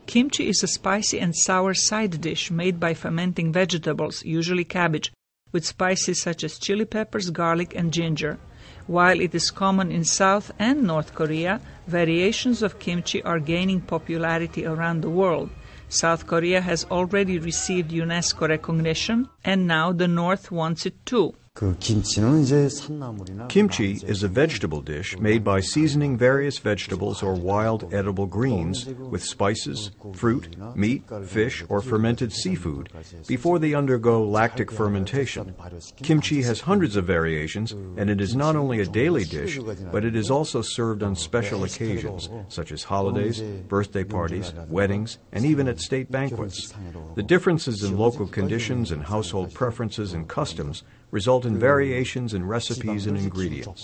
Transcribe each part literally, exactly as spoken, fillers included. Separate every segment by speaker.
Speaker 1: Kimchi is a spicy and sour side dish made by fermenting vegetables, usually cabbage, with spices such as chili peppers, garlic, and ginger. While it is common in South and North Korea, variations of kimchi are gaining popularity around the world. South Korea has already received UNESCO recognition, and now the North wants it too.
Speaker 2: Kimchi is a vegetable dish made by seasoning various vegetables or wild edible greens with spices, fruit, meat, fish, or fermented seafood before they undergo lactic fermentation. Kimchi has hundreds of variations, and it is not only a daily dish, but it is also served on special occasions, such as holidays, birthday parties, weddings, and even at state banquets. The differences in local conditions and household preferences and customs result in variations in recipes and ingredients.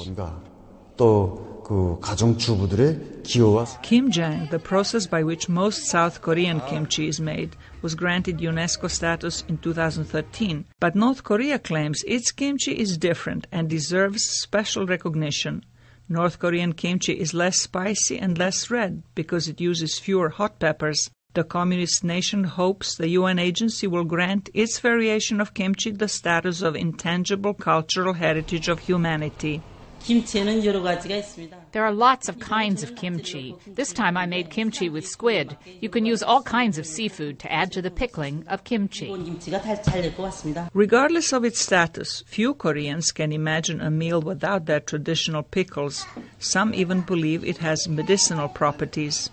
Speaker 1: Kimjang, the process by which most South Korean kimchi is made, was granted UNESCO status in two thousand thirteen. But North Korea claims its kimchi is different and deserves special recognition. North Korean kimchi is less spicy and less red because it uses fewer hot peppers. The communist nation hopes the U N agency will grant its variation of kimchi the status of intangible cultural heritage of humanity.
Speaker 3: There are lots of kinds of kimchi. This time I made kimchi with squid. You can use all kinds of seafood to add to the pickling of kimchi.
Speaker 1: Regardless of its status, few Koreans can imagine a meal without their traditional pickles. Some even believe it has medicinal properties.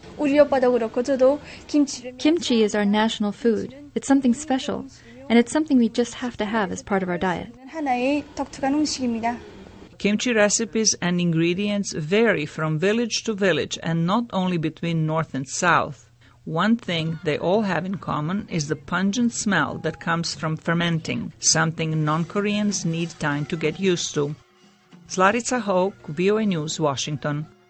Speaker 4: Kimchi is our national food. It's something special, and it's something we just have to have as part of our diet.
Speaker 1: Kimchi recipes and ingredients vary from village to village and not only between North and South. One thing they all have in common is the pungent smell that comes from fermenting, something non-Koreans need time to get used to. Zlarica Hoke, V O A News, Washington.